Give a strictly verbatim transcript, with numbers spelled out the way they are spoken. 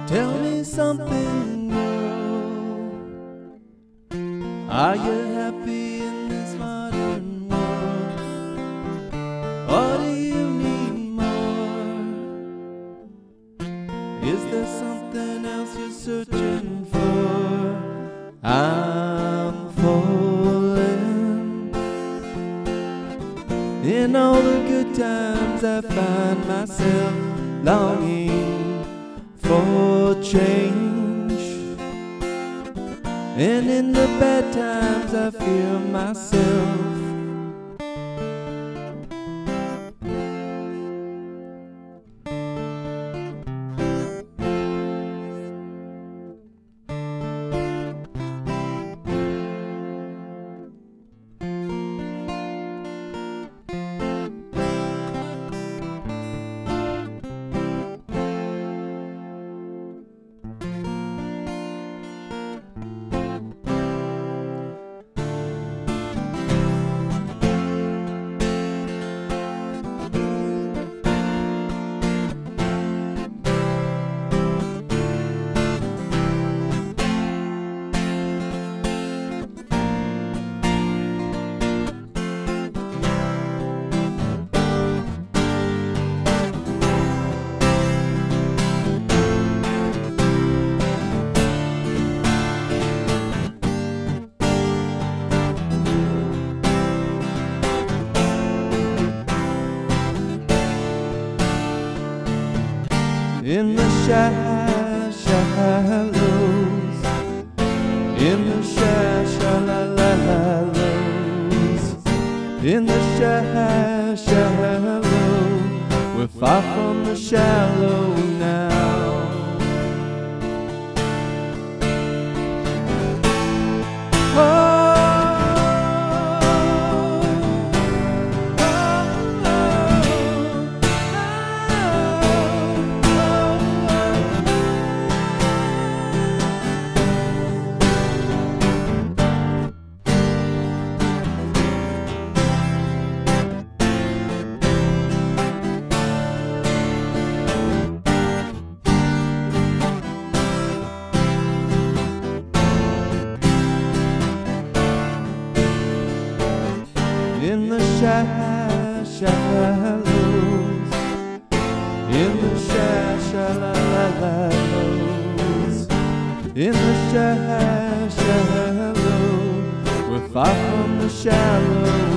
Tell me something, girl. Are you happy in this modern world? Or do you need more? Is there something else you're searching for? I'm falling. In all the good times I find myself longing for change, and in the bad times I fear myself. In the sha- shallows, in the sha- shallows, in the sha- shallow, we're far from the shallow now. In the sha- shallows, in the sha- shallows, in the sha- shallow, we're far from the shallow